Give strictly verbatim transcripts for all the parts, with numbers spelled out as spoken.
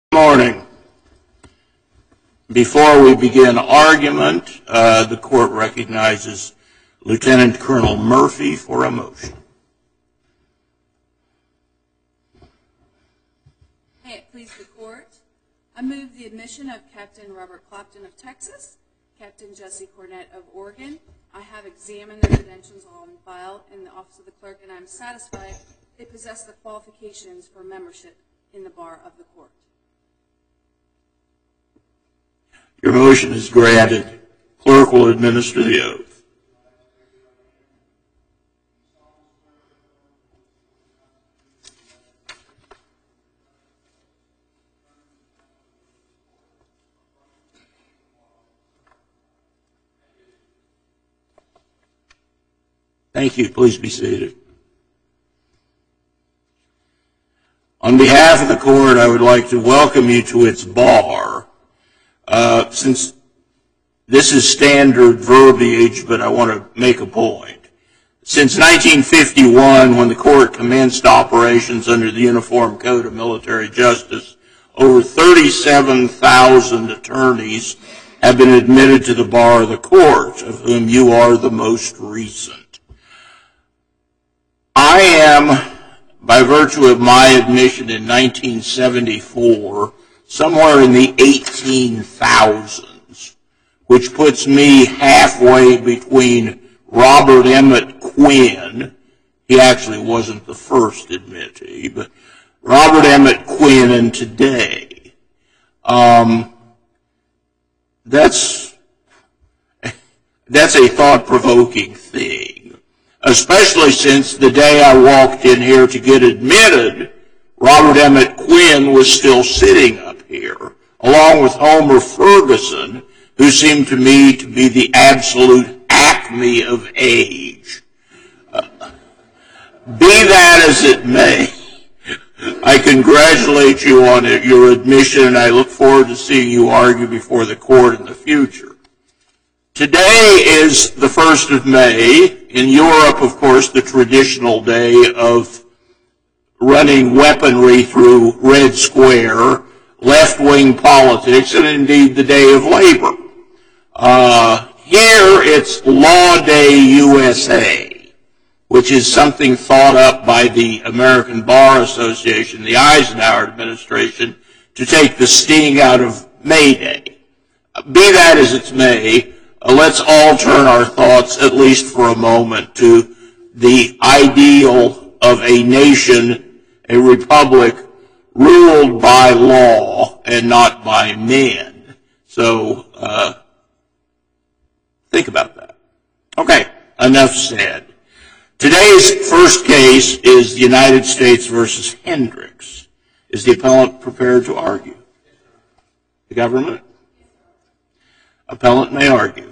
Good morning. Before we begin argument, uh, the court recognizes Lieutenant Colonel Murphy for a motion. May it please the court, I move the admission of Captain Robert Clapton of Texas, Captain Jesse Cornett of Oregon. I have examined their credentials on file in the Office of the Clerk, and I am satisfied they possess the qualifications for membership in the bar of the court. Your motion is granted. Clerk will administer the oath. Thank you. Please be seated. On behalf of the court, I would like to welcome you to its bar. Uh, since this is standard verbiage, but I want to make a point. Since nineteen fifty-one, when the court commenced operations under the Uniform Code of Military Justice, over thirty-seven thousand attorneys have been admitted to the bar of the court, of whom you are the most recent. I am, by virtue of my admission in nineteen seventy-four, somewhere in the eighteen thousands, which puts me halfway between Robert Emmett Quinn. He actually wasn't the first admittee, but Robert Emmett Quinn and today. Um, that's, that's a thought-provoking thing, especially since the day I walked in here to get admitted, Robert Emmett Quinn was still sitting up here, along with Homer Ferguson, who seemed to me to be the absolute acme of age. Uh, be that as it may, I congratulate you on it, your admission, and I look forward to seeing you argue before the court in the future. Today is the first of May. In Europe, of course, the traditional day of running weaponry through Red Square, left-wing politics, and indeed the day of labor. Uh, here it's Law Day U S A, which is something thought up by the American Bar Association, the Eisenhower administration, to take the sting out of May Day. Be that as it may, uh, let's all turn our thoughts, at least for a moment, to the ideal of a nation, a republic, ruled by law and not by men. So, uh, think about that. Okay, enough said. Today's first case is the United States versus Hendricks. Is the appellant prepared to argue? The government? Appellant may argue.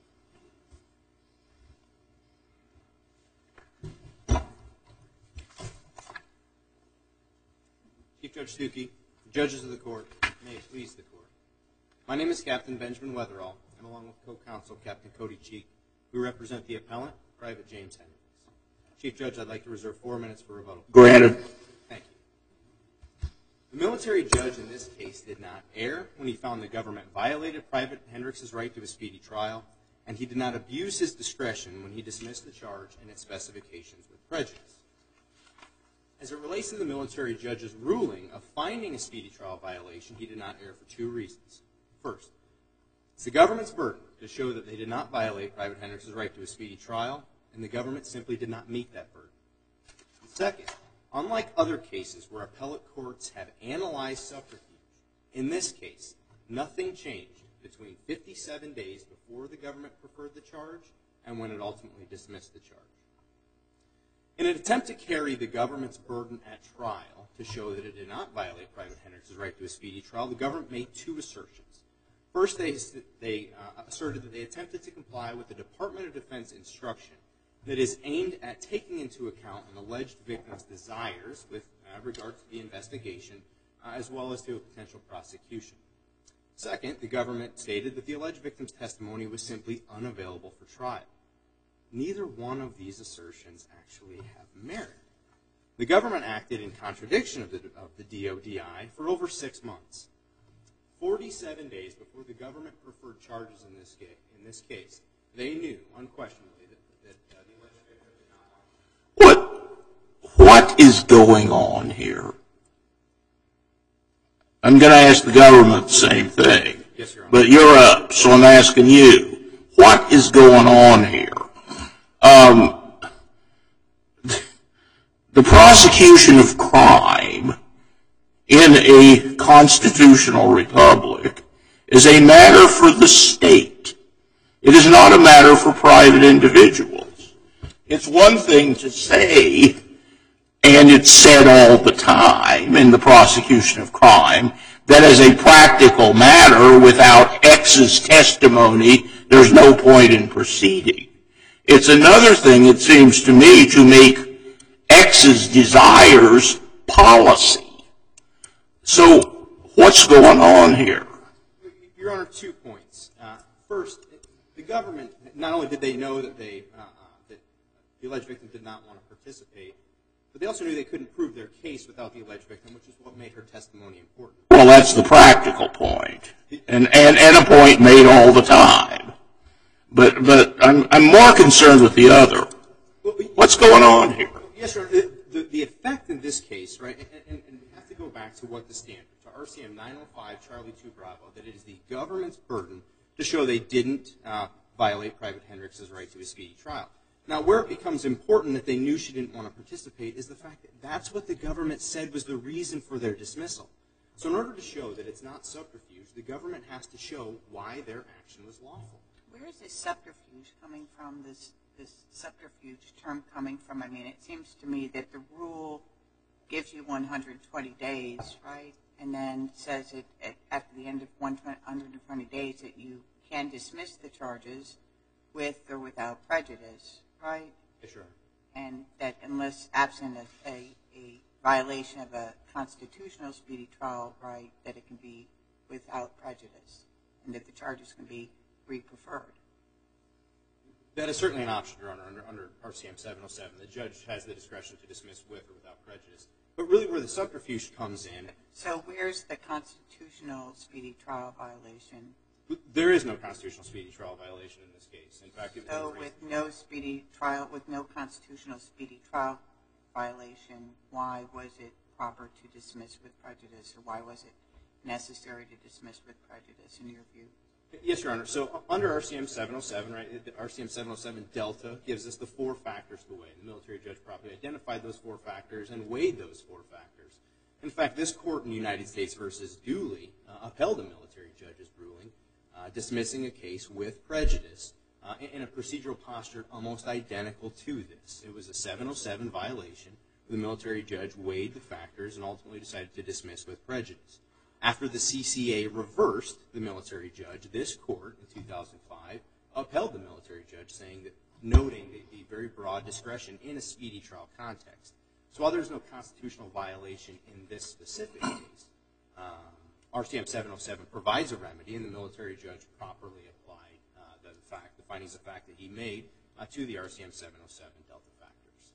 Chief Judge Stuckey, judges of the court, may it please the court. My name is Captain Benjamin Weatherall, and along with co-counsel Captain Cody Cheek, we represent the appellant, Private James Hendricks. Chief Judge, I'd like to reserve four minutes for rebuttal. Granted. Thank you. The military judge in this case did not err when he found the government violated Private Hendricks' right to a speedy trial, and he did not abuse his discretion when he dismissed the charge and its specifications with prejudice. As it relates to the military judge's ruling of finding a speedy trial violation, he did not err for two reasons. First, it's the government's burden to show that they did not violate Private Hendricks' right to a speedy trial, and the government simply did not meet that burden. Second, unlike other cases where appellate courts have analyzed subterfuge, in this case, nothing changed between fifty-seven days before the government preferred the charge and when it ultimately dismissed the charge. In an attempt to carry the government's burden at trial to show that it did not violate Private Hendricks' right to a speedy trial, the government made two assertions. First, they, they uh, asserted that they attempted to comply with the Department of Defense instruction that is aimed at taking into account an alleged victim's desires with uh, regard to the investigation, uh, as well as to a potential prosecution. Second, the government stated that the alleged victim's testimony was simply unavailable for trial. Neither one of these assertions actually have merit. The government acted in contradiction of the, of the D O D I for over six months. forty-seven days before the government preferred charges in this case, in this case they knew, unquestionably, that, that uh, the alleged victim did not want. What, what is going on here? I'm going to ask the government the same thing. Yes, Your Honor. But you're up, so I'm asking you. What is going on here? Um, the prosecution of crime in a constitutional republic is a matter for the state. It is not a matter for private individuals. It's one thing to say, and it's said all the time in the prosecution of crime, that as a practical matter, without X's testimony, there's no point in proceeding. It's another thing, it seems to me, to make X's desires policy. So what's going on here? Your Honor, two points. Uh, first, the government, not only did they know that, they, uh, uh, that the alleged victim did not want to participate, but they also knew they couldn't prove their case without the alleged victim, which is what made her testimony important. Well, that's the practical point, and, and, and a point made all the time. But, but I'm, I'm more concerned with the other. What's going on here? Yes, Your Honor. The, the, the effect in this case, right, and, and, and we have to go back to what the standard, to R C M nine oh five Charlie two Bravo, that it is the government's burden to show they didn't uh, violate Private Hendricks' right to a speedy trial. Now, where it becomes important that they knew she didn't want to participate is the fact that that's what the government said was the reason for their dismissal. So in order to show that it's not subterfuge, the government has to show why their action was lawful. Where is this subterfuge coming from, this, this subterfuge term coming from? I mean, it seems to me that the rule gives you one hundred twenty days, right, and then says it at, after the end of one hundred twenty days that you can dismiss the charges with or without prejudice, right? Yes, Your Honor. And that unless absent a, a, a violation of a constitutional speedy trial right, that it can be without prejudice, and that the charges can be re-preferred. That is certainly an option, Your Honor, under, under R C M seven oh seven. The judge has the discretion to dismiss with or without prejudice. But really where the subterfuge comes in... So where's the constitutional speedy trial violation? There is no constitutional speedy trial violation in this case. In fact, it was so with no speedy trial, with no constitutional speedy trial violation, why was it proper to dismiss with prejudice, or why was it necessary to dismiss with prejudice, in your view? Yes, Your Honor. So under R C M seven oh seven, right, R C M seven oh seven Delta gives us the four factors to weigh. The military judge properly identified those four factors and weighed those four factors. In fact, this court in the United States versus Dooley uh, upheld a military judge's ruling, uh, dismissing a case with prejudice uh, in a procedural posture almost identical to this. It was a seven oh seven violation. The military judge weighed the factors and ultimately decided to dismiss with prejudice. After the C C A reversed the military judge, this court in two thousand five upheld the military judge, saying that, noting the, the very broad discretion in a speedy trial context. So while there's no constitutional violation in this specific case, um, R C M seven oh seven provides a remedy, and the military judge properly applied uh, the fact, the findings of fact that he made uh, to the R C M seven oh seven Delta factors.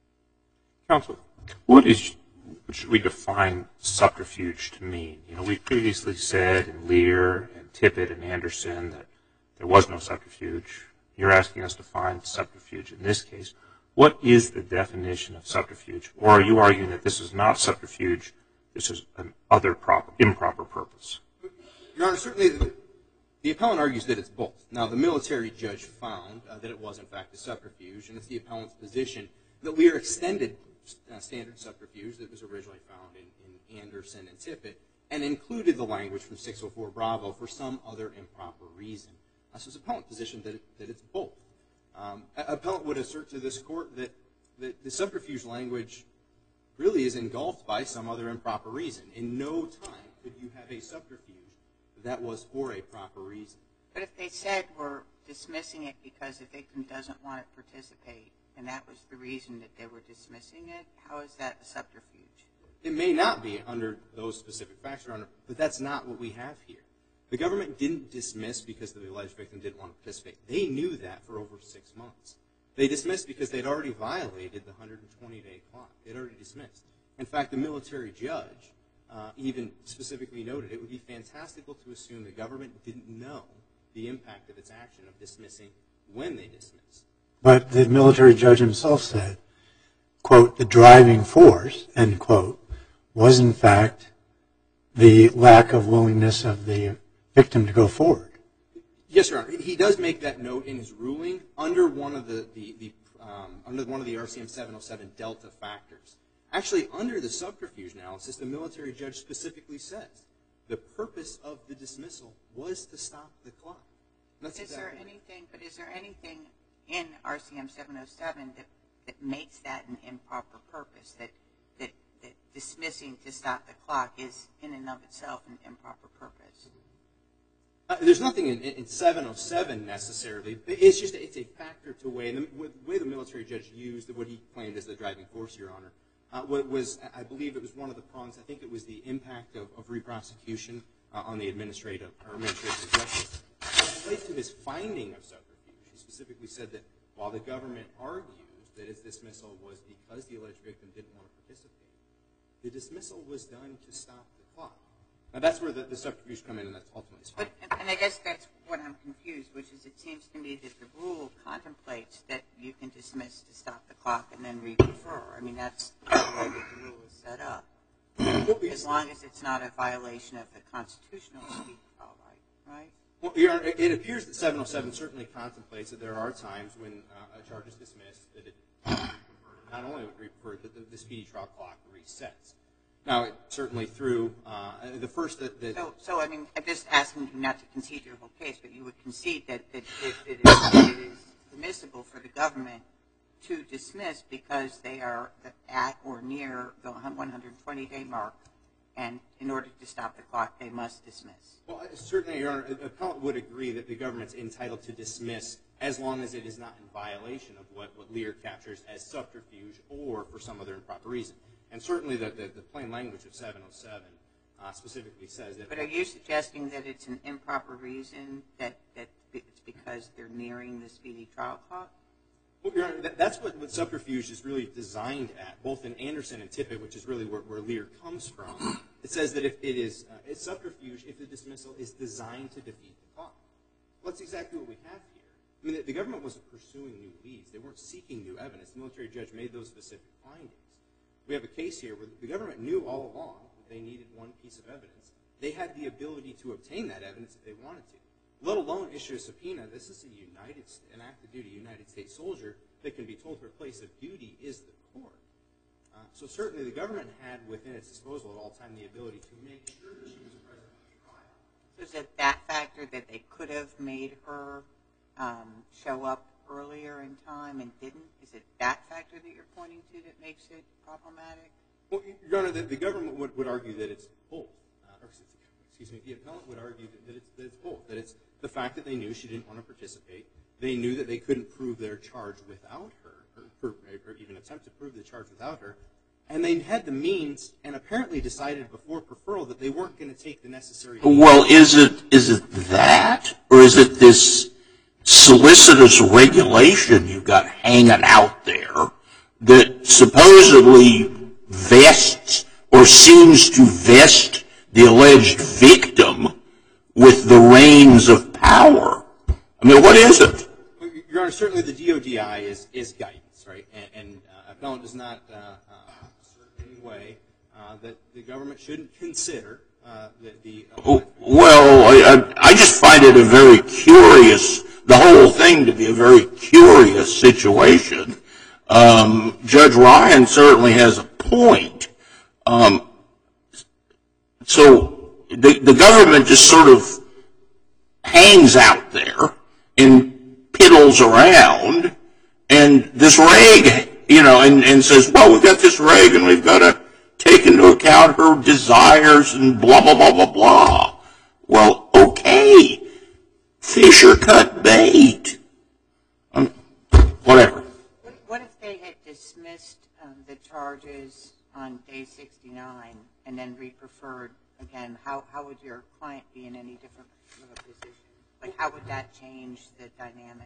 Counsel, what is what should we define subterfuge to mean? You know, we previously said in Lear and Tippett and Anderson that there was no subterfuge. You're asking us to find subterfuge in this case. What is the definition of subterfuge? Or are you arguing that this is not subterfuge, this is an other proper, improper purpose? Your Honor, certainly the, the appellant argues that it's both. Now, the military judge found uh, that it was, in fact, a subterfuge, and it's the appellant's position that Lear extended uh, standard subterfuge that was originally found in, in Anderson and Tippett and included the language from six oh four Bravo for some other improper reason. Uh, so it's the appellant's position that, it, that it's both. Um, appellant would assert to this court that, that the subterfuge language really is engulfed by some other improper reason. In no time could you have a subterfuge that was for a proper reason. But if they said we're dismissing it because the victim doesn't want to participate, and that was the reason that they were dismissing it, how is that a subterfuge? It may not be under those specific facts, Your Honor, but that's not what we have here. The government didn't dismiss because the alleged victim didn't want to participate. They knew that for over six months. They dismissed because they'd already violated the one hundred twenty day clock. They'd already dismissed. In fact, the military judge uh, even specifically noted it would be fantastical to assume the government didn't know the impact of its action of dismissing when they dismissed. But the military judge himself said, quote, the driving force, end quote, was in fact the lack of willingness of the victim to go forward. Yes, Your Honor. He does make that note in his ruling under one of the, the, the um, under one of the R C M seven oh seven Delta factors. Actually, under the subterfuge analysis, the military judge specifically says the purpose of the dismissal was to stop the clock. That's is exactly there anything? But is there anything in R C M seven oh seven that that makes that an improper purpose? That that that dismissing to stop the clock is in and of itself an improper purpose? Uh, there's nothing in, in seven oh seven necessarily. It's just it's a factor to weigh. And the, the way the military judge used what he claimed as the driving force, Your Honor, uh, was I believe it was one of the prongs. I think it was the impact of, of re-prosecution uh, on the administrative or administrative justice. It relates to his finding of subterfuge. He specifically said that while the government argues that its dismissal was because the alleged victim didn't want to participate, the dismissal was done to stop the clock. Now, that's where the, the subterfuge come in, and that's ultimately fine. But, and I guess that's what I'm confused, which is it seems to me that the rule contemplates that you can dismiss to stop the clock and then re-refer. I mean, that's the way that the rule is set up. As long as it's not a violation of the constitutional speech, all right, right? Well, Your Honor, it appears that seven oh seven certainly contemplates that there are times when uh, a charge is dismissed that it not only would refer that the, the speedy trial clock resets. Now, it certainly through uh, the first that, that so, so I mean, I'm just asking you not to concede your whole case, but you would concede that, that, that, that it, is, it is permissible for the government to dismiss because they are at or near the one hundred twenty day mark, and in order to stop the clock, they must dismiss. Well, certainly, Your Honor, the appellant would agree that the government's entitled to dismiss as long as it is not in violation of what, what Lear captures as subterfuge or for some other improper reason. And certainly the, the, the plain language of seven oh seven uh, specifically says that. But are you suggesting that it's an improper reason, that, that it's because they're nearing the speedy trial clock? Well, Your Honor, that, that's what, what subterfuge is really designed at, both in Anderson and Tippett, which is really where, where Lear comes from. It says that if it is uh, it's subterfuge if the dismissal is designed to defeat the clock. Well, that's exactly what we have here. I mean, the, the government wasn't pursuing new leads. They weren't seeking new evidence. The military judge made those specific findings. We have a case here where the government knew all along that they needed one piece of evidence. They had the ability to obtain that evidence if they wanted to, let alone issue a subpoena. This is a United, an active duty United States soldier that can be told her place of duty is the court. Uh, so certainly the government had within its disposal at all time the ability to make sure that she was present at the trial. So is it that factor that they could have made her um, show up earlier in time and didn't? Is it that factor that you're pointing to that makes it problematic? Well, Your Honor, the, the government would, would argue that it's both. Uh, or, excuse me, the appellant would argue that, that, it's, that it's both. That it's the fact that they knew she didn't want to participate. They knew that they couldn't prove their charge without her, or, or even attempt to prove the charge without her. And they had the means and apparently decided before preferral that they weren't going to take the necessary... Well, is it is it that? Or is it this solicitous regulation you've got hanging out there that supposedly vests or seems to vest the alleged victim with the reins of power? I mean, what is it? Your Honor, certainly the D O D I is, is guidance, right? And, and uh, appellant does not uh, uh, assert in any way uh, that the government shouldn't consider uh, the... the uh, well, I, I just find it a very curious, the whole thing to be a very curious situation. Um, Judge Ryan certainly has a point. Um, so the, the government just sort of hangs out there and piddles around, and this reg, you know, and, and says, well, we've got this reg, and we've got to take into account her desires and blah, blah, blah, blah, blah. Well, okay. Fish or cut bait. Um, whatever. What, what if they had dismissed um, the charges on day sixty-nine and then re-preferred again? How, how would your client be in any different position? Like, how would that change the dynamic?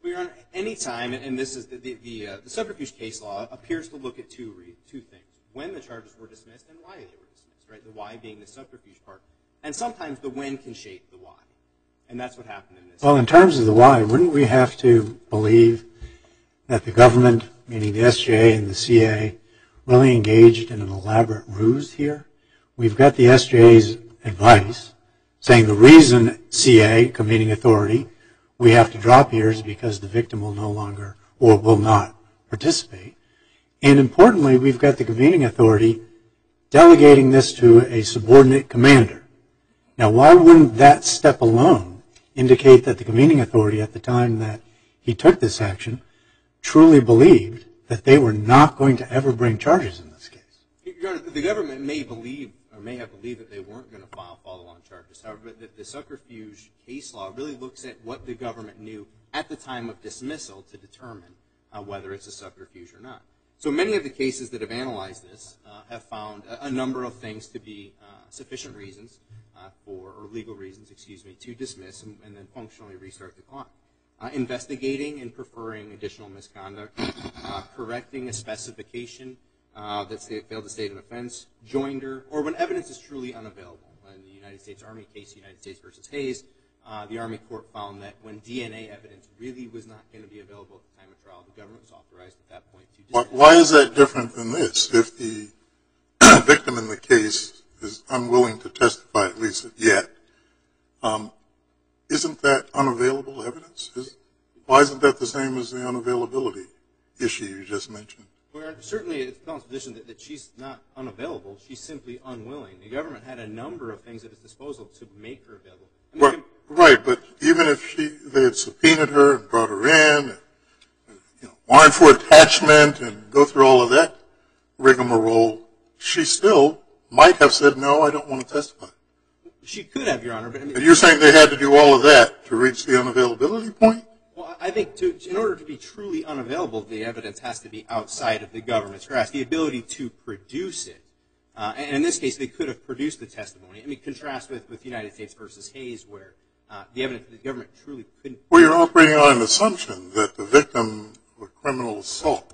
We're on any time, and this is the the, the, uh, the subterfuge case law appears to look at two re- two things: when the charges were dismissed and why they were dismissed. Right, the why being the subterfuge part, and sometimes the when can shape the why, and that's what happened in this. Well, in terms of the why, wouldn't we have to believe that the government, meaning the S J A and the C A, really engaged in an elaborate ruse here? We've got the S J A's advice saying the reason C A, convening authority, we have to drop here is because the victim will no longer or will not participate. And importantly, we've got the convening authority delegating this to a subordinate commander. Now, why wouldn't that step alone indicate that the convening authority at the time that he took this action truly believed that they were not going to ever bring charges in this case? Your Honor, the government may believe or may have believed that they weren't going to file follow-on charges. However, the, the subterfuge case law really looks at what the government knew at the time of dismissal to determine uh, whether it's a subterfuge or not. So many of the cases that have analyzed this uh, have found a, a number of things to be uh, sufficient reasons uh, for, or legal reasons, excuse me, to dismiss and, and then functionally restart the clock. Uh, investigating and preferring additional misconduct, uh, correcting a specification uh, that failed to state an offense, joinder, or when evidence is truly unavailable. In the United States Army case, United States versus Hayes, uh, the Army court found that when D N A evidence really was not going to be available at the time of trial, the government was authorized at that point to dismiss. Why is that different than this? If the victim in the case is unwilling to testify, at least yet, um, isn't that unavailable evidence? Is, why isn't that the same as the unavailability issue you just mentioned? Well, certainly it's the position that, that she's not unavailable. She's simply unwilling. The government had a number of things at its disposal to make her available. I mean, Right, can, right, but even if she they had subpoenaed her and brought her in, and, you know, warrant for attachment and go through all of that rigmarole, she still might have said, no, I don't want to testify. she could have, Your Honor. But I mean, And you're saying they had to do all of that to reach the unavailability point? well, I think to, in order to be truly unavailable, the evidence has to be outside of the government's grasp. The ability to produce it, uh, and in this case, they could have produced the testimony. I mean, contrast with, with United States versus Hayes, where uh, the evidence, the government truly couldn't. Well, you're operating on an assumption that the victim of a criminal assault,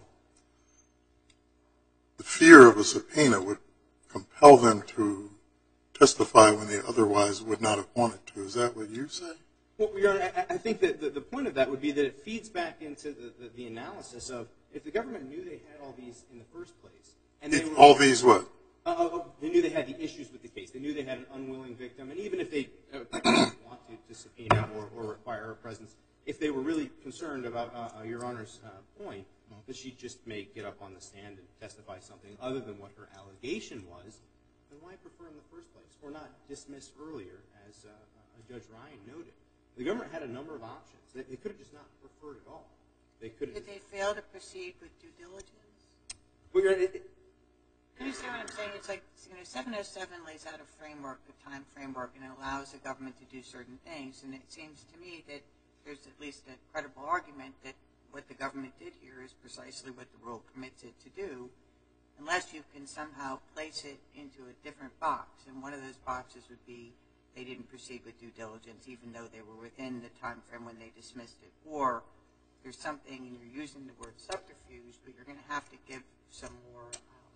the fear of a subpoena would compel them to testify when they otherwise would not have wanted to. Is that what you say? Well, Your Honor, I, I think that the, the point of that would be that it feeds back into the, the, the analysis of if the government knew they had all these in the first place, and they were, All these what? Uh, uh, they knew they had the issues with the case. They knew they had an unwilling victim, and even if they uh, want to, to subpoena or, or require her presence, if they were really concerned about uh, uh, Your Honor's uh, point, that she just may get up on the stand and testify something other than what her allegation was, then why prefer in the first place, or not dismiss earlier, as uh, uh, Judge Ryan noted? The government had a number of options. They, they could have just not preferred at all. They could have. Did they fail to proceed with due diligence? Well, Your Honor, it, You understand what I'm saying? It's like, you know, seven oh seven lays out a framework, a time framework, and it allows the government to do certain things. And it seems to me that there's at least a credible argument that what the government did here is precisely what the rule permits it to do, unless you can somehow place it into a different box. And one of those boxes would be they didn't proceed with due diligence, even though they were within the time frame when they dismissed it. Or there's something, and you're using the word subterfuge, but you're going to have to give some more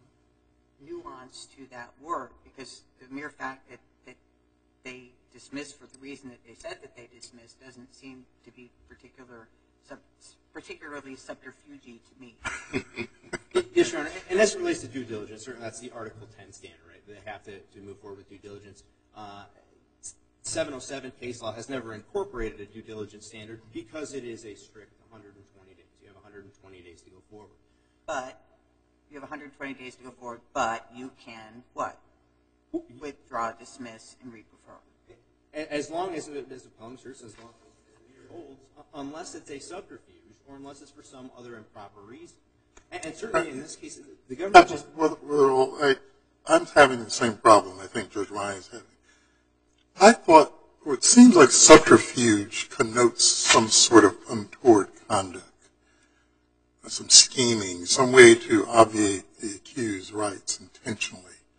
nuance to that word, because the mere fact that, that they dismissed for the reason that they said that they dismissed doesn't seem to be particular, sub, particularly subterfugey to me. Yes, Your Honor, and as it relates to due diligence, certainly that's the Article ten standard, right? They have to, to move forward with due diligence. Uh, seven oh seven case law has never incorporated a due diligence standard because it is a strict one hundred twenty days. You have one hundred twenty days to go forward. But you have one hundred twenty days to go forward, but you can, what? Withdraw, dismiss, and re-prefer. As long as, as opponents, as long as it holds, unless it's a subterfuge or unless it's for some other improper reason. And, and certainly in this case, the government just... Well, well, I, I'm having the same problem I think Judge Ryan's having. I thought, well, it seems like subterfuge connotes some sort of untoward conduct, some scheming, some way to obviate the accused's rights intentionally.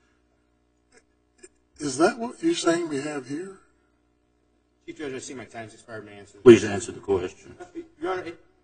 Is that what you're saying we have here? Chief Judge, I see my time's expired. May I answer? Please answer the question. Your Honor, it,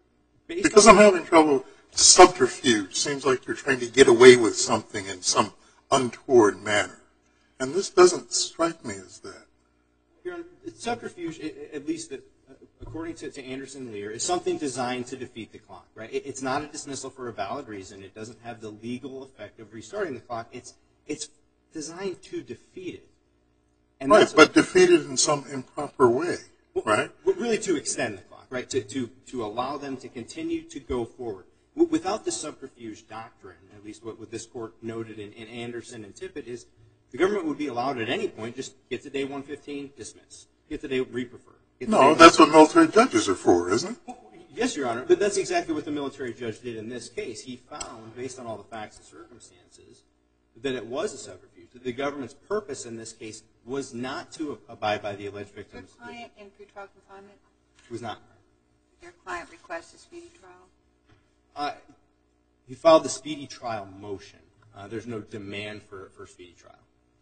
Because I'm having trouble. Subterfuge seems like you're trying to get away with something in some untoward manner. And this doesn't strike me as that. Your Honor, subterfuge, at least according to, to Anderson and Lear, is something designed to defeat the clock, right? It's not a dismissal for a valid reason. It doesn't have the legal effect of restarting the clock. It's it's designed to defeat it. And right, but defeat it in some improper way, well, right? Really to extend the clock, right? To, to, to allow them to continue to go forward. Without the subterfuge doctrine, at least what, what this court noted in, in Anderson and Tippett, is the government would be allowed at any point just get to day one fifteen, dismiss. Get to day re-prefer. No, that's what military judges are for, isn't it? Yes, Your Honor, but that's exactly what the military judge did in this case. He found, based on all the facts and circumstances, that it was a subterfuge. That the government's purpose in this case was not to abide by the alleged victims. Your client in pretrial confinement? It was not. Your client requests a speedy trial? Uh, he filed the speedy trial motion. Uh, there's no demand for, for a speedy trial.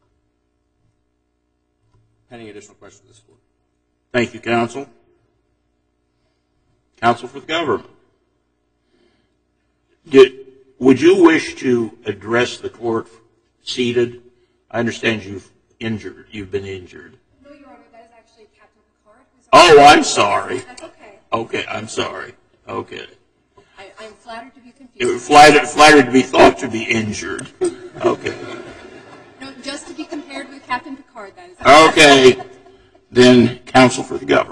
Pending additional questions of this court. Thank you, counsel. Counsel for the government. Did, would you wish to address the court seated? I understand you've injured. You've been injured. No, Your Honor, that is actually Captain Picard. Oh, I'm sorry. That's okay. Okay, I'm sorry. Okay. I, I'm flattered to be confused. It was flattered, flattered to be thought to be injured. Okay. No, just to be compared with Captain Picard, that is Okay. Then, counsel for the government.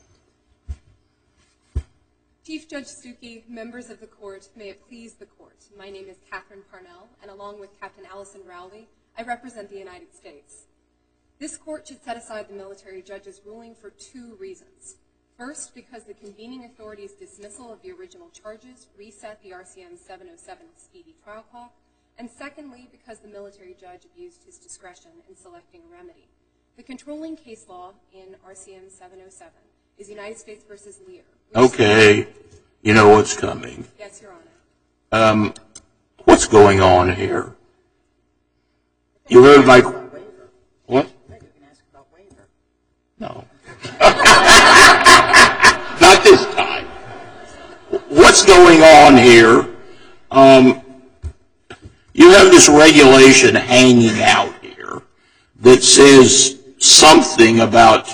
Chief Judge Stuckey, members of the court, may it please the court. My name is Catherine Parnell, and along with Captain Allison Rowley, I represent the United States. This court should set aside the military judge's ruling for two reasons. First, because the convening authority's dismissal of the original charges reset the R C M seven oh seven speedy trial clock, and secondly, because the military judge abused his discretion in selecting a remedy. The controlling case law in R C M seven oh seven is United States versus Lear. Okay. You know what's coming. Yes, Your Honor. Um, what's going on here? You heard my... What? No. Not this time. What's going on here? Um, you have this regulation hanging out here that says something about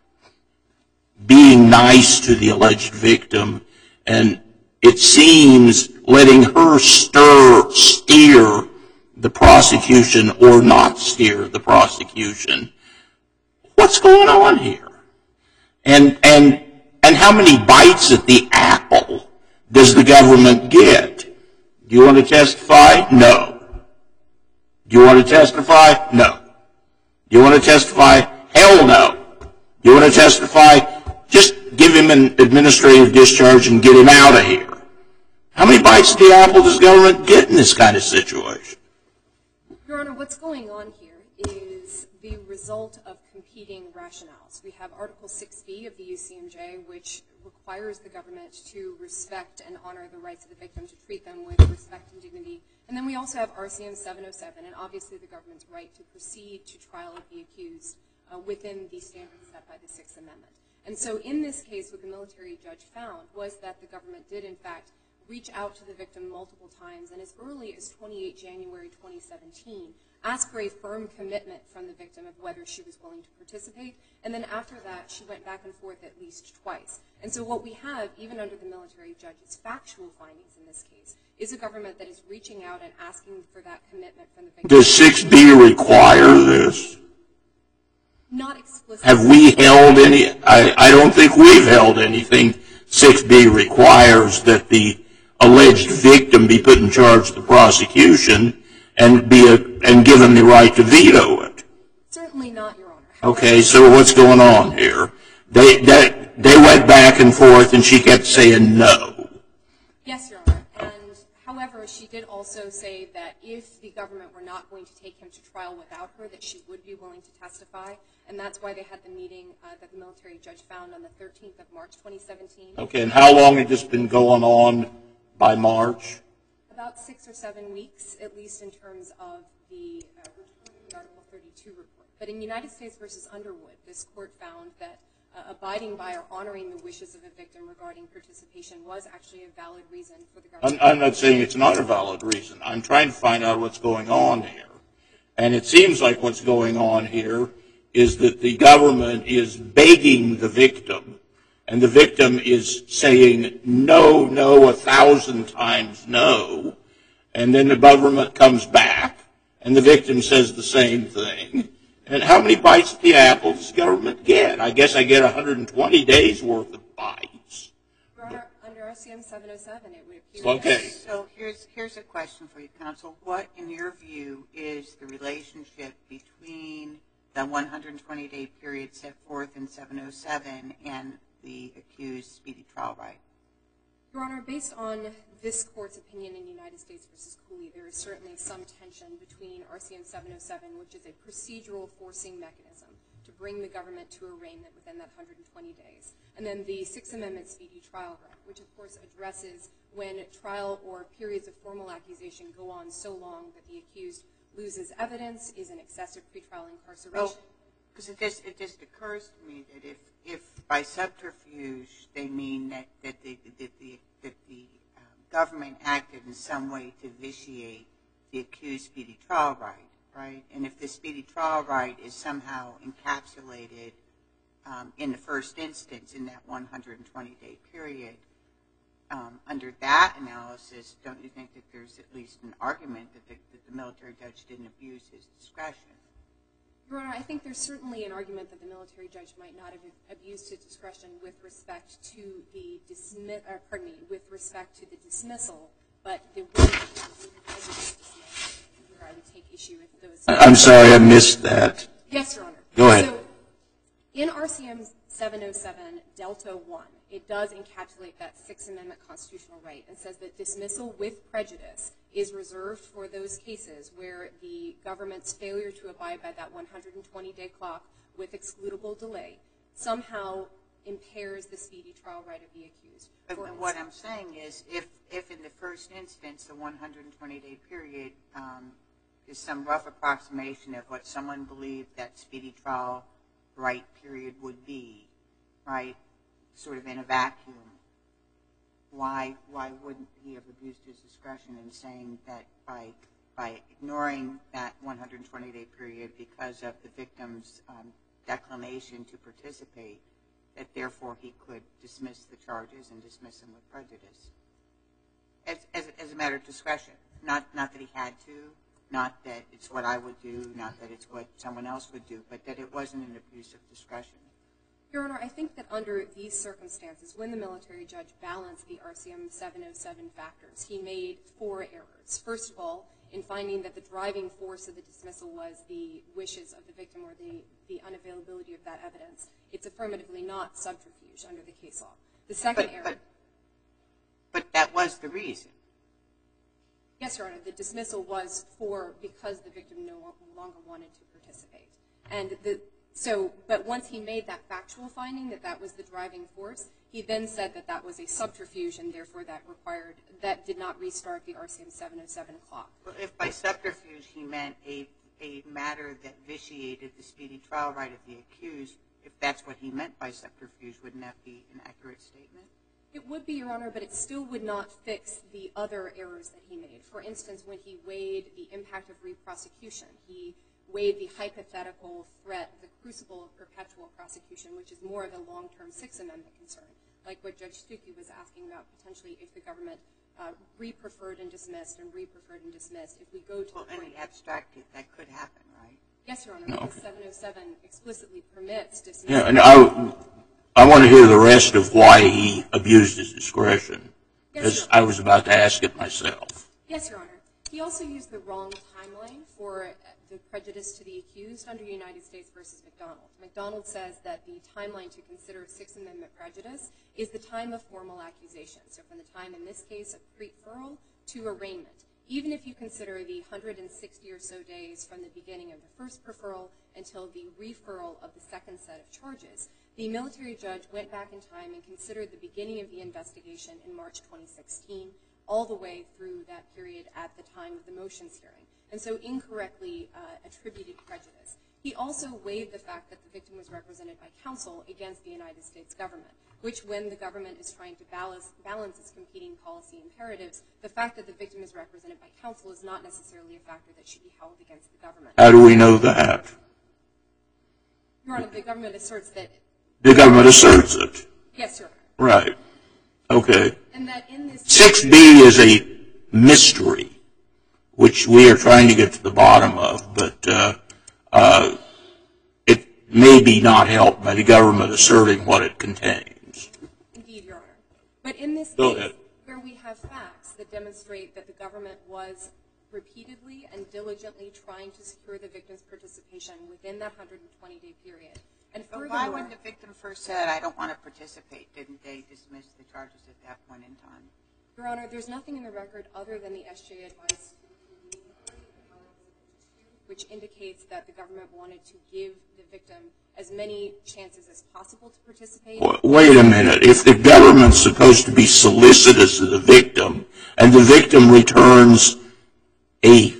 being nice to the alleged victim, and it seems letting her stir, steer the prosecution or not steer the prosecution. What's going on here? And, and, and how many bites at the apple does the government get? Do you want to testify? No. Do you want to testify? No. Do you want to testify? Hell no. Do you want to testify? Just give him an administrative discharge and get him out of here. How many bites at the apple does government get in this kind of situation? Your Honor, what's going on here is the result of competing rationales. We have Article six B of the U C M J, which requires the government to respect and honor the rights of the victim, to treat them with respect and dignity. And then we also have R C M seven oh seven, and obviously the government's right to proceed to trial of the accused uh, within the standards set by the Sixth Amendment. And so in this case, what the military judge found was that the government did, in fact, reach out to the victim multiple times, and as early as twenty-eighth of January twenty seventeen, asked for a firm commitment from the victim of whether she was willing to participate, and then after that, she went back and forth at least twice. And so what we have, even under the military judge's factual findings in this case, is a government that is reaching out and asking for that commitment from the victim. Does six B require this? Not explicitly. Have we held any? I, I don't think we've held anything. six B requires that the alleged victim be put in charge of the prosecution and be a, and given the right to veto it. Certainly not, Your Honor. Okay, so what's going on here? They, they, they went back and forth, and she kept saying no. Yes, Your Honor. And however, she did also say that if the government were not going to take him to trial without her, that she would be willing to testify. And that's why they had the meeting uh, that the military judge found on the thirteenth of March twenty seventeen. Okay, and how long had this been going on by March? About six or seven weeks, at least in terms of the uh, return of the Article thirty-two report. But in United States versus Underwood, this court found that uh, abiding by or honoring the wishes of a victim regarding participation was actually a valid reason for the government. I'm, I'm not saying it's not a valid reason. I'm trying to find out what's going on here. And it seems like what's going on here is that the government is begging the victim, and the victim is saying no, no, a thousand times no, and then the government comes back, and the victim says the same thing. And how many bites at the apple does the government get? I guess I get one hundred twenty days worth of bites. Your Honor, under R C M seven oh seven, it would appear Okay. that... So here's, here's a question for you, counsel. What, in your view, is the relationship between the one hundred twenty day period set forth in seven oh seven and the accused speedy trial right? Your Honor, based on this court's opinion in United States v. Cooley, there is certainly some tension between R C M seven oh seven, which is a procedural forcing mechanism to bring the government to arraignment within that one hundred twenty days, and then the Sixth Amendment speedy trial right, which of course addresses when trial or periods of formal accusation go on so long that the accused loses evidence, is in excessive pretrial incarceration. Because it just, it just occurs to me that if, if by subterfuge they mean that, that the, that the, that the um, government acted in some way to vitiate the accused speedy trial right, right? And if the speedy trial right is somehow encapsulated um, in the first instance in that one hundred twenty day period, um, under that analysis, don't you think that there's at least an argument that the, that the military judge didn't abuse his discretion? Your Honor, I think there's certainly an argument that the military judge might not have abused his discretion with respect to the dismiss, or pardon me, with respect to the dismissal, but the way that it was dismissed, where I would take issue with those. I'm sorry, I missed that. Yes, Your Honor. Go ahead. So, in R C M seven oh seven Delta one, it does encapsulate that Sixth Amendment constitutional right and says that dismissal with prejudice is reserved for those cases where the government's failure to abide by that one hundred twenty day clock with excludable delay somehow impairs the speedy trial right of the accused. But what I'm saying is, if, if in the first instance the one hundred twenty day period um, is some rough approximation of what someone believed that speedy trial right period would be, right, sort of in a vacuum, why why wouldn't he have abused his discretion in saying that by by ignoring that one hundred twenty day period because of the victim's um, declination to participate, that therefore he could dismiss the charges and dismiss them with prejudice? As, as, as a matter of discretion, not, not that he had to, not that it's what I would do, not that it's what someone else would do, but that it wasn't an abuse of discretion. Your Honor, I think that under these circumstances, when the military judge balanced the R C M seven oh seven factors, he made four errors. First of all, in finding that the driving force of the dismissal was the wishes of the victim or the, the unavailability of that evidence, it's affirmatively not subterfuge under the case law. The second but, error... But, but that was the reason. Yes, Your Honor, the dismissal was for because the victim no longer wanted to participate. And the... So, but once he made that factual finding that that was the driving force, he then said that that was a subterfuge and therefore that required, that did not restart the R C M seven oh seven clock. Well, if by subterfuge he meant a, a matter that vitiated the speedy trial right of the accused, if that's what he meant by subterfuge, wouldn't that be an accurate statement? It would be, Your Honor, but it still would not fix the other errors that he made. For instance, when he weighed the impact of re-prosecution, he weighed the hypothetical threat, the crucible of perpetual prosecution, which is more of a long-term Sixth Amendment concern, like what Judge Stuckey was asking about potentially if the government uh, re-preferred and dismissed and re-preferred and dismissed. If we go to well, the point... any abstract, that could happen, right? Yes, Your Honor, no. Because seven oh seven explicitly permits dismissal. Yeah, and I, I want to hear the rest of why he abused his discretion, because yes, I was about to ask it myself. Yes, Your Honor. He also used the wrong timeline for the prejudice to the accused under United States versus McDonald. McDonald says that the timeline to consider Sixth Amendment prejudice is the time of formal accusation. So from the time, in this case, of pre-furl to arraignment. Even if you consider the one hundred sixty or so days from the beginning of the first preferral until the referral of the second set of charges, the military judge went back in time and considered the beginning of the investigation in March twenty sixteen, all the way through that period at the time of the motions hearing, and so incorrectly uh, attributed prejudice. He also weighed the fact that the victim was represented by counsel against the United States government, which when the government is trying to balance, balance its competing policy imperatives, the fact that the victim is represented by counsel is not necessarily a factor that should be held against the government. How do we know that? Your Honor, the government asserts that... The government asserts it. Yes, Your Honor. Right. Okay. And that in this... six B is a mystery, which we are trying to get to the bottom of, but uh, uh, it may be not helped by the government asserting what it contains. Indeed, Your Honor. But in this Go case, ahead. where we have facts that demonstrate that the government was repeatedly and diligently trying to secure the victim's participation within that one hundred twenty day period. And But furthermore, why, when the victim first said, I don't want to participate, didn't they dismiss the charges at that point in time? Your Honor, there's nothing in the record other than the S J advice, which indicates that the government wanted to give the victim as many chances as possible to participate. Wait a minute. If the government's supposed to be solicitous of the victim, and the victim returns a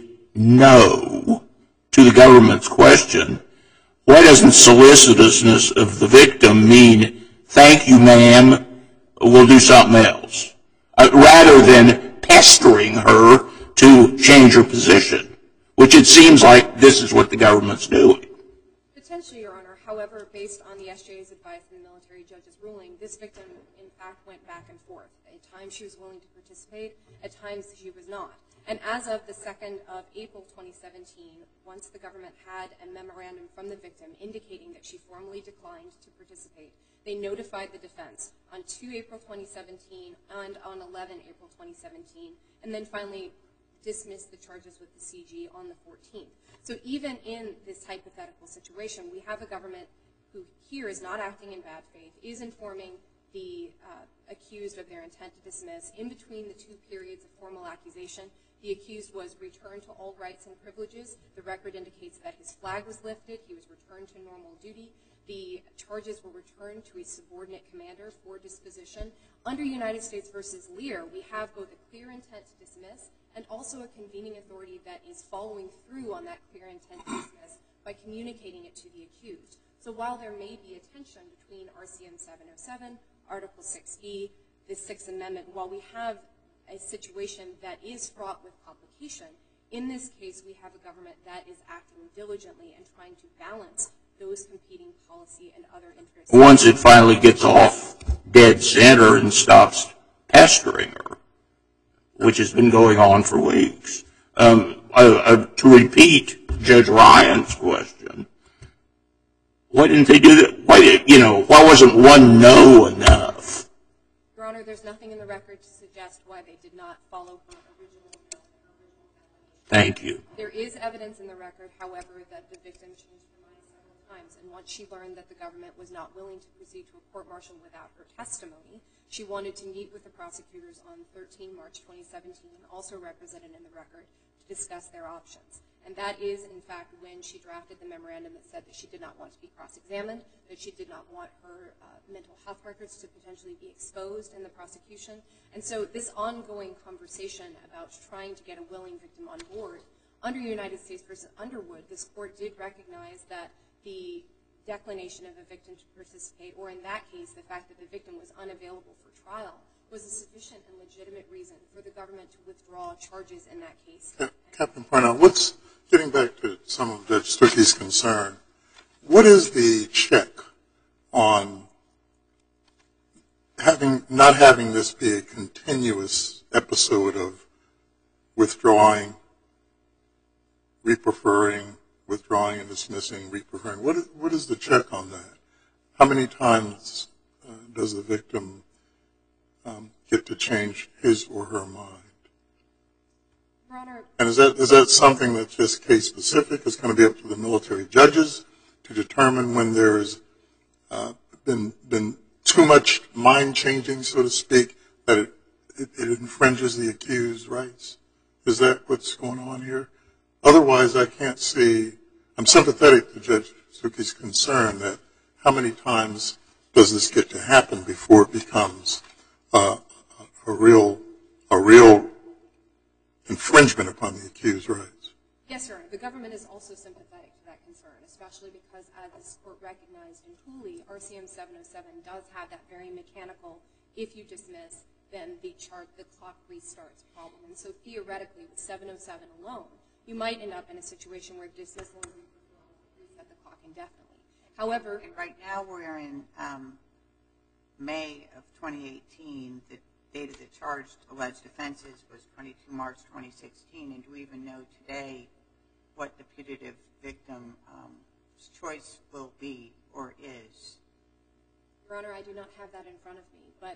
no to the government's question, why doesn't solicitousness of the victim mean, thank you, ma'am, we'll do something else, uh, rather than pestering her to change her position, which it seems like this is what the government's doing. Potentially, Your Honor. However, based on the S J's advice and the military judge's ruling, this victim, in fact, went back and forth. At times she was willing to participate, at times she was not. And as of the second of April twenty seventeen, once the government had a memorandum from the victim indicating that she formally declined to participate, they notified the defense on two April twenty seventeen and on eleven April twenty seventeen, and then finally dismissed the charges with the C G on the fourteenth. So even in this hypothetical situation, we have a government who here is not acting in bad faith, is informing the uh, accused of their intent to dismiss. In between the two periods of formal accusation, the accused was returned to all rights and privileges. The record indicates that his flag was lifted. He was returned to normal duty. The charges were returned to a subordinate commander for disposition. Under United States versus Lear, we have both a clear intent to dismiss and also a convening authority that is following through on that clear intent to dismiss by communicating it to the accused. So while there may be a tension between R C M seven oh seven, Article six B, the Sixth Amendment, while we have a situation that is fraught with complication, in this case we have a government that is acting diligently and trying to balance those competing policy and other interests. Once it finally gets off dead center and stops pestering her, which has been going on for weeks. Um, uh, uh, to repeat Judge Ryan's question, why didn't they do that? Why did, you know, why wasn't one no enough? Your Honor, there's nothing in the record to suggest why they did not follow her original no. Thank you. There is evidence in the record, however, that the victim changed her mind several times, and once she learned that the government was not willing to proceed to a court-martial without her testimony, she wanted to meet with the prosecutors on the thirteenth of March twenty seventeen, also represented in the record, to discuss their options. And that is, in fact, when she drafted the memorandum that said that she did not want to be cross-examined, that she did not want her uh, mental health records to potentially be exposed in the prosecution. And so this ongoing conversation about trying to get a willing victim on board, under United States versus Underwood, this court did recognize that the declination of a victim to participate, or in that case, the fact that the victim was unavailable for trial, was a sufficient and legitimate reason for the government to withdraw charges in that case. Captain Parnell, what's, getting back to some of Judge Stuckey's concern, what is the check on having, not having this be a continuous episode of withdrawing, re-preferring, withdrawing and dismissing, re-preferring? What is, what is the check on that? How many times uh, does the victim um, get to change his or her mind? Your Honor, and is that, is that something that's just case specific? It's going to be up to the military judges to determine when there's uh, been, been too much mind changing, so to speak, that it, it, it infringes the accused's rights? Is that what's going on here? Otherwise, I can't see. I'm sympathetic to Judge Stuckey's concern that how many times does this get to happen before it becomes uh, a real, a real infringement upon the accused's rights? Yes, Your Honor. The government is also sympathetic to that concern, especially because, as this court recognized in Hooley, R C M seven oh seven does have that very mechanical, if you dismiss, then the chart, the clock restarts problem. And so theoretically, with seven oh seven alone, you might end up in a situation where dismissal is reset the clock indefinitely. However, and right now we're in um, May of twenty eighteen. The date of the charged alleged offenses was twenty-two March twenty sixteen, and do we even know today what the putative victim's um, choice will be or is? Your Honor, I do not have that in front of me, but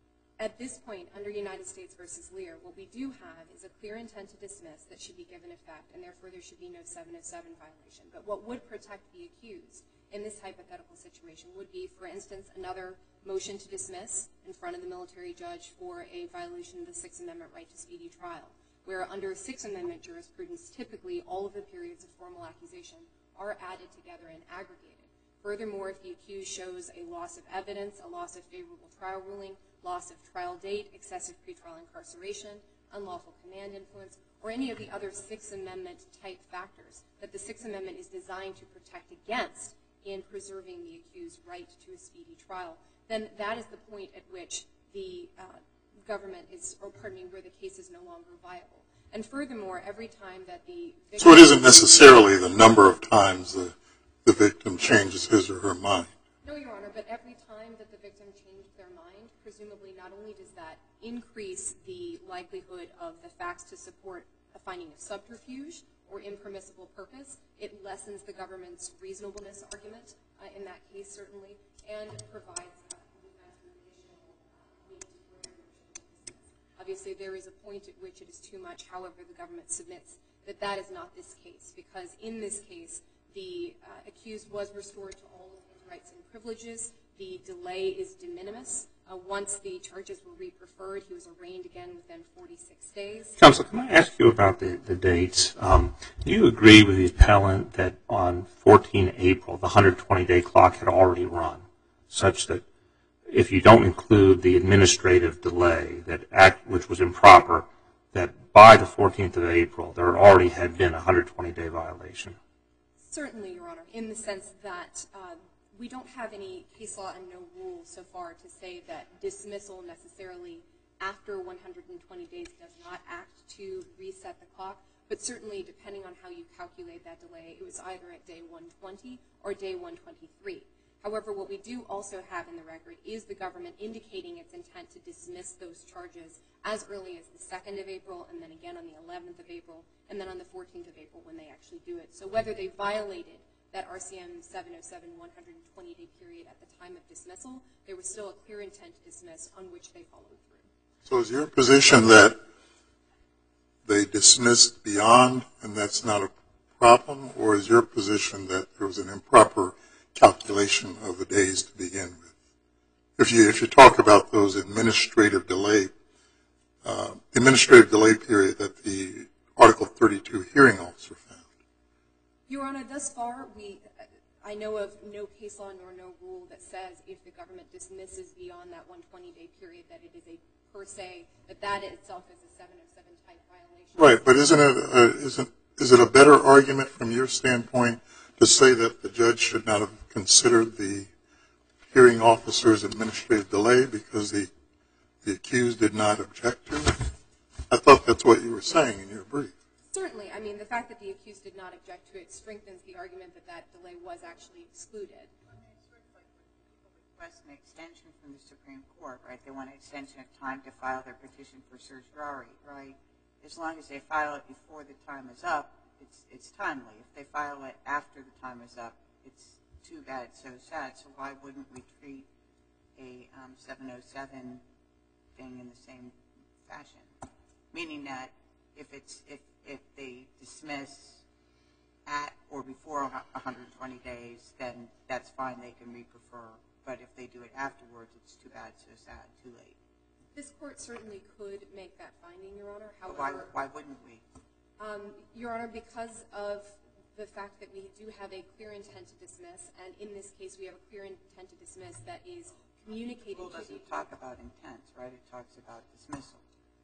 at this point, under United States versus Lear, what we do have is a clear intent to dismiss that should be given effect, and therefore there should be no seven oh seven violation. But what would protect the accused in this hypothetical situation would be, for instance, another motion to dismiss in front of the military judge for a violation of the Sixth Amendment right to speedy trial, where under Sixth Amendment jurisprudence, typically all of the periods of formal accusation are added together and aggregated. Furthermore, if the accused shows a loss of evidence, a loss of favorable trial ruling, loss of trial date, excessive pretrial incarceration, unlawful command influence, or any of the other Sixth Amendment type factors that the Sixth Amendment is designed to protect against in preserving the accused's right to a speedy trial, then that is the point at which the uh, government is, or pardon me, where the case is no longer viable. And furthermore, every time that the victim... So it isn't necessarily the number of times the, the victim changes his or her mind? No, Your Honor, but every time that the victim changed their mind, presumably not only does that increase the likelihood of the facts to support a finding of subterfuge or impermissible purpose, it lessens the government's reasonableness argument uh, in that case, certainly, and provides uh, additional weight for their motion. Obviously, there is a point at which it is too much. However, the government submits that that is not this case, because in this case, the uh, accused was restored to all of his rights and privileges. The delay is de minimis. Uh, once the charges were re-preferred, he was arraigned again within forty-six days. Counsel, can I ask you about the, the dates? Um, do you agree with the appellant that on fourteenth April, the one hundred twenty day clock had already run, such that if you don't include the administrative delay, that act which was improper, that by the fourteenth of April, there already had been a one hundred twenty day violation? Certainly, Your Honor, in the sense that uh, we don't have any case law and no rule so far to say that dismissal necessarily after one hundred twenty days does not act to reset the clock, but certainly depending on how you calculate that delay, it was either at day one twenty or day one twenty-three. However, what we do also have in the record is the government indicating its intent to dismiss those charges as early as the second of April, and then again on the eleventh of April, and then on the fourteenth of April when they actually do it. So whether they violated that R C M seven oh seven one hundred twenty day period at the time of dismissal, there was still a clear intent to dismiss on which they followed through. So is your position that they dismissed beyond and that's not a problem, or is your position that there was an improper calculation of the days to begin with? If you if you talk about those administrative delay, uh, administrative delay period that the Article thirty-two hearing officer found. Your Honor, thus far, we, I know of no case law nor no rule that says if the government dismisses beyond that one hundred twenty day period that it is a per se, that that itself is a seven oh seven type violation. Right, but isn't it, uh, isn't, is it a better argument from your standpoint to say that the judge should not have considered the hearing officer's administrative delay because the, the accused did not object to it? I thought that's what you were saying in your brief. Certainly. I mean, the fact that the accused did not object to it strengthens the argument that that delay was actually excluded. It's sort of like when people request an extension from the Supreme Court, right? They want an extension of time to file their petition for certiorari, right? As long as they file it before the time is up, it's it's timely. If they file it after the time is up, it's too bad, so sad. So why wouldn't we treat a um, seven oh seven thing in the same fashion? Meaning that if it's if if they dismiss at or before one hundred twenty days, then that's fine, they can re-prefer. But if they do it afterwards, it's too bad, so sad, too late. This court certainly could make that finding, Your Honor. However, why, why wouldn't we? Um, Your Honor, because of the fact that we do have a clear intent to dismiss, and in this case we have a clear intent to dismiss that is communicated The rule to doesn't the talk about intent, right? It talks about dismissal.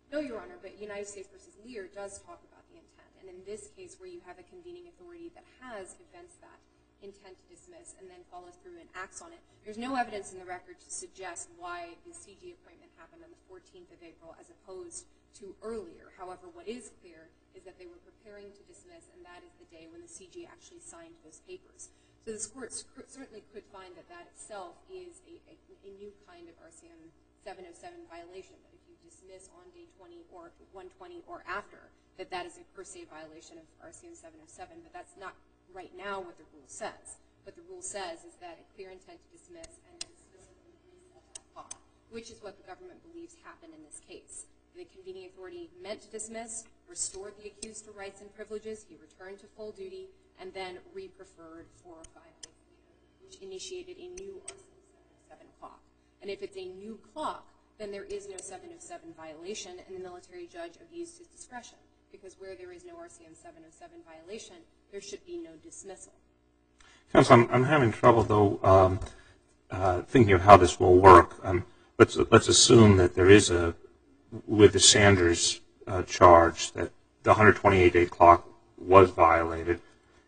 No, Your Honor, but United States versus Lear does talk about the intent. And in this case, where you have a convening authority that has evinced that intent to dismiss and then follows through and acts on it, there's no evidence in the record to suggest why the C G appointment happened on the fourteenth of April as opposed to earlier. However, what is clear is that they were preparing to dismiss, and that is the day when the C G actually signed those papers. So this court certainly could find that that itself is a, a, a new kind of R C M seven oh seven violation, but if you dismiss on day twenty or one twenty or after, that that is a per se violation of R C M seven oh seven, but that's not right now what the rule says. What the rule says is that a clear intent to dismiss and dismissal is at that clock, which is what the government believes happened in this case. The convening authority meant to dismiss, restored the accused to rights and privileges, he returned to full duty, and then re-preferred four or five days later, which initiated a new R C M seven oh seven clock. And if it's a new clock, then there is no seven oh seven violation, and the military judge abused his discretion, because where there is no R C M seven oh seven violation, there should be no dismissal. Counsel, I'm, I'm having trouble, though, um, uh, thinking of how this will work. Um, let's, let's assume that there is a, with the Sanders uh, charge, that the one hundred twenty-eight day clock was violated.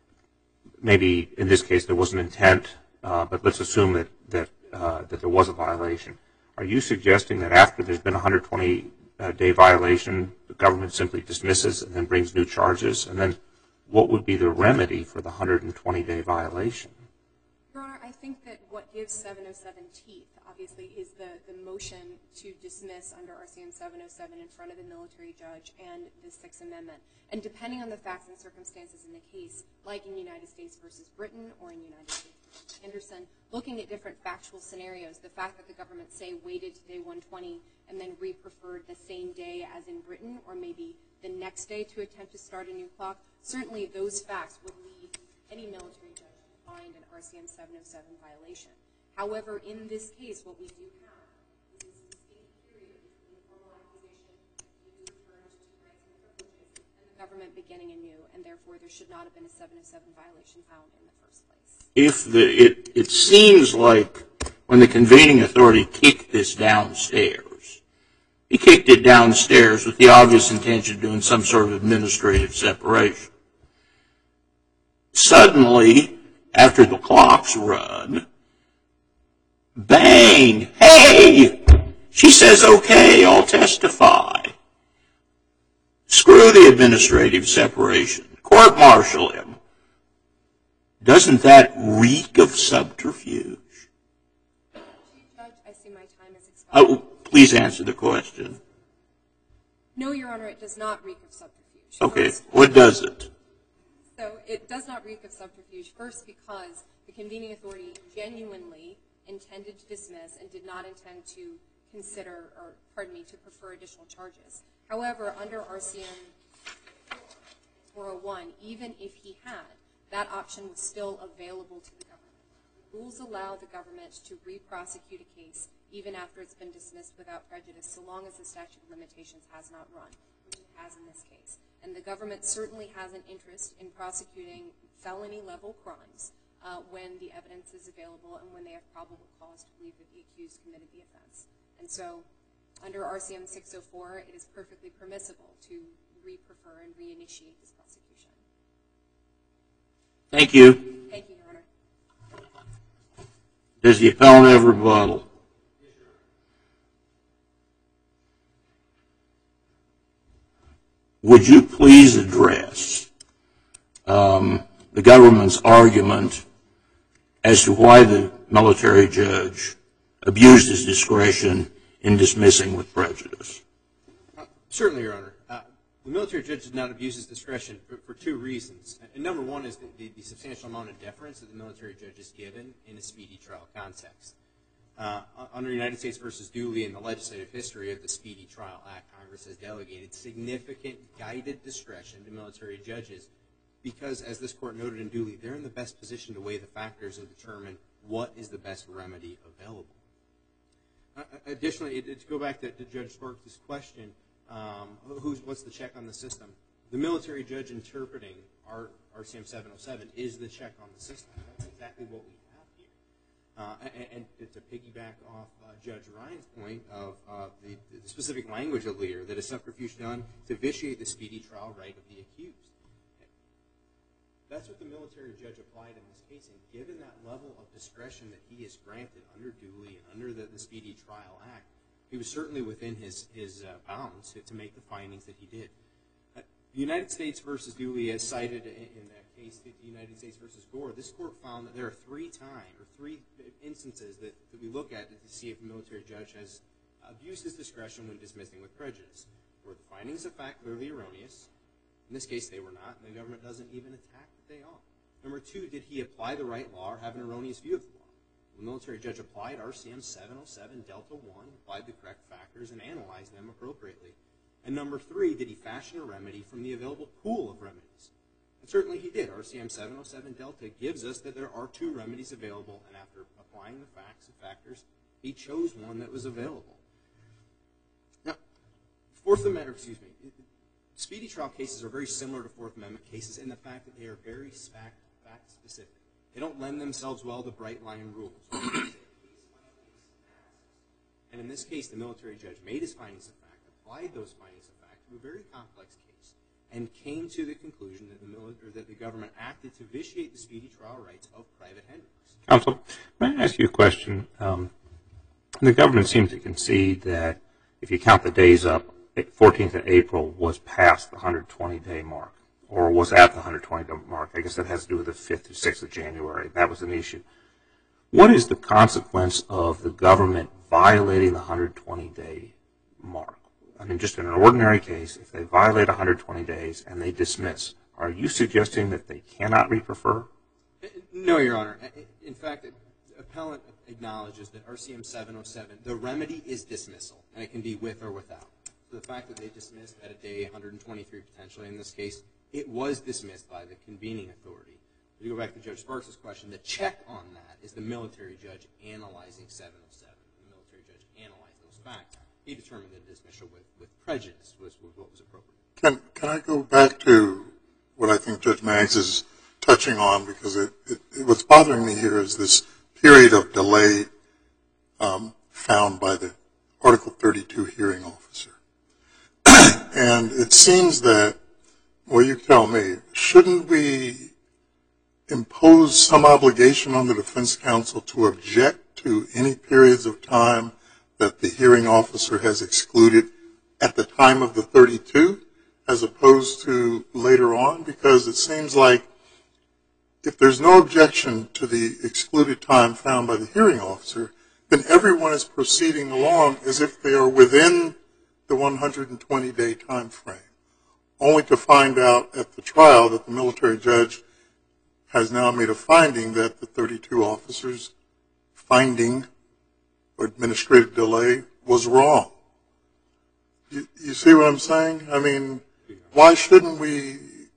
Maybe in this case there was an intent, uh, but let's assume that, that, uh, that there was a violation. Are you suggesting that after there's been a one hundred twenty day violation, the government simply dismisses and then brings new charges? And then what would be the remedy for the one hundred twenty day violation? Your Honor, I think that what gives seven oh seven teeth, obviously, is the, the motion to dismiss under R C M seven oh seven in front of the military judge and the Sixth Amendment. And depending on the facts and circumstances in the case, like in United States versus Britain or in United States versus Anderson, looking at different factual scenarios, the fact that the government, say, waited to day one twenty and then re-preferred the same day as in Britain, or maybe the next day to attempt to start a new clock, certainly those facts would lead any military judge to find an R C M seven oh seven violation. However, in this case, what we do have is this distinct period between the formal accusation, the returned to rights and privileges, and the government beginning anew, and therefore there should not have been a seven oh seven violation found in the first place. If the, it, it seems like when the convening authority kicked this downstairs, he kicked it downstairs with the obvious intention of doing some sort of administrative separation. Suddenly, after the clock's run, bang, hey, she says, okay, I'll testify. Screw the administrative separation. Court-martial him. Doesn't that reek of subterfuge? Chief Judge, I see my time has expired. Oh, please answer the question. No, Your Honor, it does not reek of subterfuge. Okay, First, what does it? So it does not reek of subterfuge, first because the convening authority genuinely intended to dismiss and did not intend to consider, or pardon me, to prefer additional charges. However, under R C M four oh one, even if he had, that option was still available to the government. The rules allow the government to re-prosecute a case even after it's been dismissed without prejudice, so long as the statute of limitations has not run, which it has in this case. And the government certainly has an interest in prosecuting felony-level crimes uh, when the evidence is available and when they have probable cause to believe that the accused committed the offense. And so, under R C M six oh four, it is perfectly permissible to re-prefer and re-initiate this prosecution. Thank you. Thank you, Your Honor. Does the appellant have rebuttal? Would you please address um, the government's argument as to why the military judge abused his discretion in dismissing with prejudice? Uh, certainly, Your Honor. Uh, the military judge did not abuse his discretion for, for two reasons. And number one is the, the, the substantial amount of deference that the military judge is given in a speedy trial context. Uh, under United States versus Dooley in the legislative history of the Speedy Trial Act, Congress has delegated significant guided discretion to military judges because, as this court noted in Dooley, they're in the best position to weigh the factors and determine what is the best remedy available. Uh, additionally, it, it, to go back to, to Judge Sparks' question, um, who's, what's the check on the system? The military judge interpreting our R C M seven oh seven is the check on the system. That's exactly what we have here. Uh, and, and to piggyback off uh, Judge Ryan's point of uh, the, the specific language of Lear, that a subterfuge done to vitiate the speedy trial right of the accused. That's what the military judge applied in this case, and given that level of discretion that he is granted under Dooley and under the, the Speedy Trial Act, he was certainly within his, his uh, bounds to, to make the findings that he did. Uh, the United States versus Dooley, as cited in, in that case, the United States versus Gore, this court found that there are three times, or three instances that, that we look at to see if a military judge has abused his discretion when dismissing with prejudice. Were the findings of fact clearly erroneous? In this case, they were not, and the government doesn't even attack that they are. Number two, did he apply the right law or have an erroneous view of the law? The military judge applied R C M seven oh seven Delta one, applied the correct factors, and analyzed them appropriately. And number three, did he fashion a remedy from the available pool of remedies? And certainly he did. R C M seven oh seven Delta gives us that there are two remedies available, and after applying the facts and factors, he chose one that was available. Now, Fourth Amendment, excuse me, speedy trial cases are very similar to Fourth Amendment cases in the fact that they are very fact-specific. They don't lend themselves well to bright-line rules. And in this case, the military judge made his findings of fact, applied those findings of fact to a very complex case, and came to the conclusion that the, military, that the government acted to vitiate the speedy trial rights of Private Hendricks. Counsel, may I ask you a question? Um, the government seems to concede that if you count the days up, fourteenth of April was past the one hundred twenty day mark, or was at the one hundred twenty day mark. I guess that has to do with the fifth or sixth of January. That was an issue. What is the consequence of the government violating the one hundred twenty day mark? I mean, just in an ordinary case, if they violate one hundred twenty days and they dismiss, are you suggesting that they cannot reprefer? No, Your Honor. In fact, the appellant acknowledges that R C M seven oh seven, the remedy is dismissal, and it can be with or without. So the fact that they dismissed at a day one hundred twenty-three potentially in this case, it was dismissed by the convening authority. If you go back to Judge Sparks' question, the check on that is the military judge analyzing seven oh seven. The military judge analyzed those facts. He determined that dismissal with, with prejudice was, was what was appropriate. Can, can I go back to what I think Judge Maggs is touching on, because it, it, it, what's bothering me here is this period of delay um, found by the Article thirty-two hearing officer. And it seems that, well, you tell me, shouldn't we impose some obligation on the defense counsel to object to any periods of time that the hearing officer has excluded at the time of the thirty-two, as opposed to later on? Because it seems like if there's no objection to the excluded time found by the hearing officer, then everyone is proceeding along as if they are within the one hundred twenty day time frame, only to find out at the trial that the military judge has now made a finding that the thirty-two officers' finding or administrative delay was wrong. You, you see what I'm saying? I mean, why shouldn't we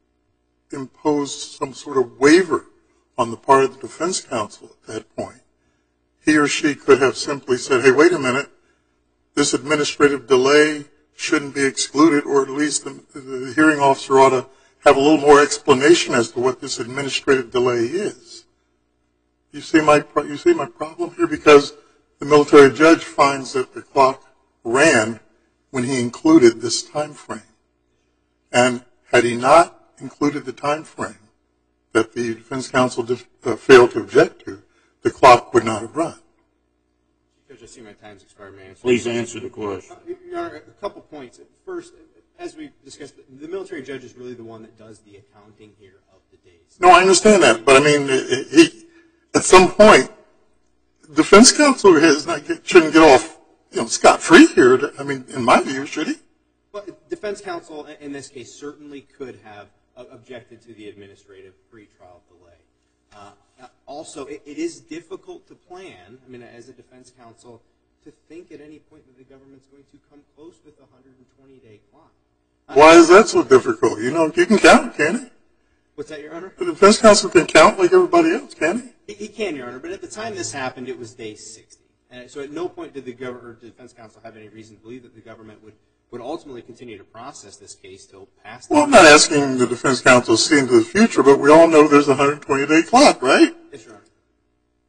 impose some sort of waiver on the part of the defense counsel at that point? He or she could have simply said, hey, wait a minute, this administrative delay shouldn't be excluded, or at least the, the hearing officer ought to have a little more explanation as to what this administrative delay is. You see my, you see my problem here? Because the military judge finds that the clock ran when he included this time frame. And had he not included the time frame that the defense counsel did, uh, failed to object to, the clock would not have run. Judge, I see my time's expired, man. Please answer the question. Uh, Your Honor, a couple points. First, as we discussed, the military judge is really the one that does the accounting here of the days. No, I understand that, but I mean, he, at some point, defense counsel has not get, shouldn't get off, you know, scot-free here. I mean, in my view, should he? Well, defense counsel in this case certainly could have objected to the administrative pretrial delay. Uh, also, it, it is difficult to plan, I mean, as a defense counsel, to think at any point that the government's going to come close with a one hundred twenty day clock. Uh, Why is that so difficult? You know, you can count, can't he? What's that, Your Honor? The defense counsel can count like everybody else, can't he? He, he can, Your Honor, but at the time this happened, it was day sixty. And so at no point did the government or defense counsel have any reason to believe that the government would, would ultimately continue to process this case till past the Well, I'm not asking the defense counsel to see into the future, but we all know there's a one hundred twenty day clock, right? Yes, Your Honor.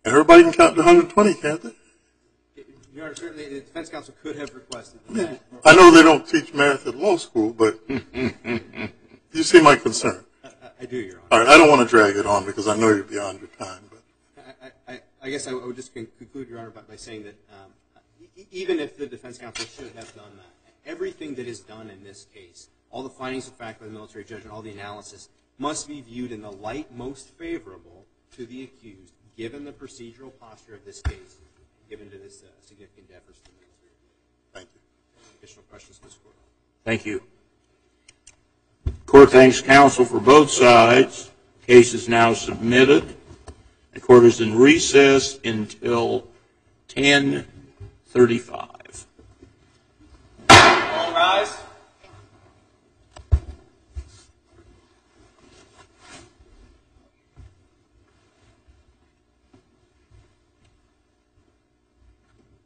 And everybody can count to one hundred twenty, can't they? Your Honor, certainly the defense counsel could have requested that. I know they don't teach math at law school, but you see my concern. I, I do, Your Honor. All right, I don't want to drag it on because I know you're beyond your time. But I, I, I guess I would just conclude, Your Honor, by, by saying that um, e- even if the defense counsel should have done that, everything that is done in this case, all the findings of fact by the military judge and all the analysis, must be viewed in the light most favorable to the accused, given the procedural posture of this case, given to this uh, significant deference to the military. thank you. Any additional questions from this court? Thank you. Court thanks counsel for both sides. Case is now submitted. The court is in recess until ten thirty-five. All rise.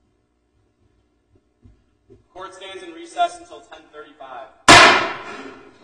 Court stands in recess until ten thirty-five.